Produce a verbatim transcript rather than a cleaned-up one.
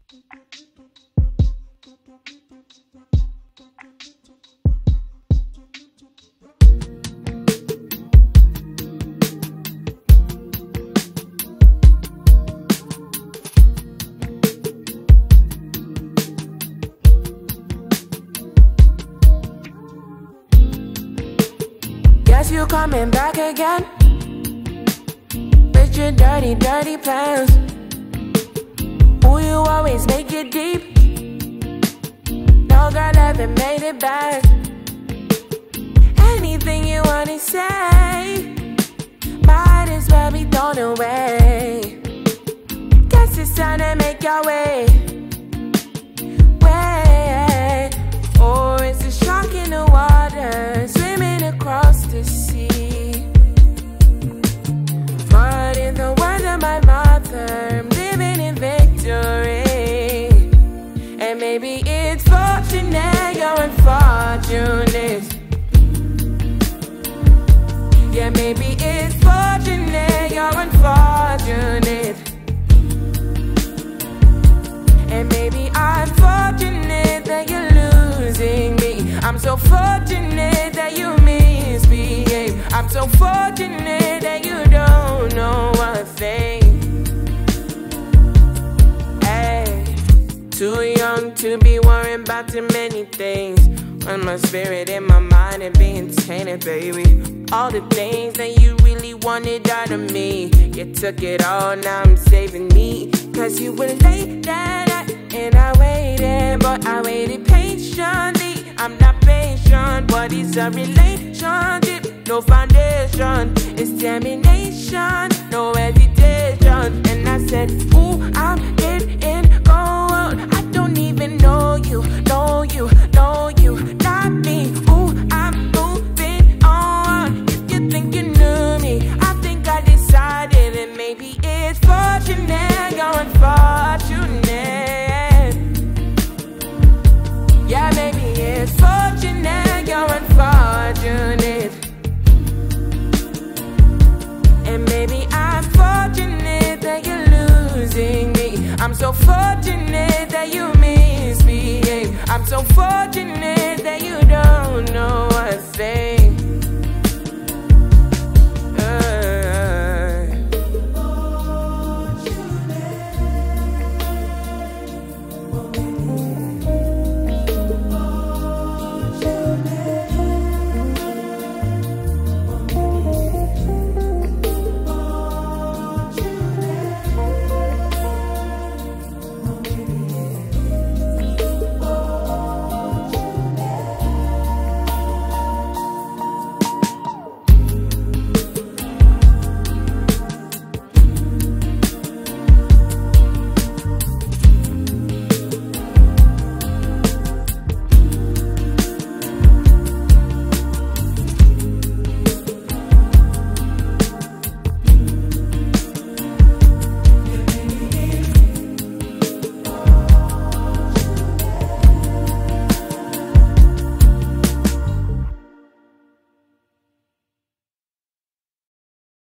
Guess you coming back again with your dirty, dirty plans. Ooh, you always make it deep. No girl ever made it back. Anything you wanna say might as well be thrown away. Guess it's time to make your way. Way. Or it's a shark in the water swimming across the sea. But in the words of my mother, I'm living in victory. And maybe it's fortunate you're unfortunate. Yeah, maybe it's fortunate you're unfortunate. And maybe I'm fortunate that you're losing me. I'm so fortunate that you misbehave. I'm so fortunate that you don't know a thing. Hey, too young to be worrying about too many things. When my spirit and my mind are being tainted, baby. All the things that you really wanted out of me, you took it all, now I'm saving me. Cause you were late that night and I waited, but I waited patiently. I'm not patient, what is a relationship? No foundation, it's termination, no hesitation. And I said, ooh, I'm getting cold. I don't even know you, know you, know you, not me. Ooh, I'm moving on. If you think you knew me, I think I decided that maybe it's fortunate you're unfortunate. Yeah, maybe it's fortunate you're unfortunate. And maybe I'm fortunate that you're losing me. I'm so fortunate that you misbehave. I'm so fortunate that you don't know a thing.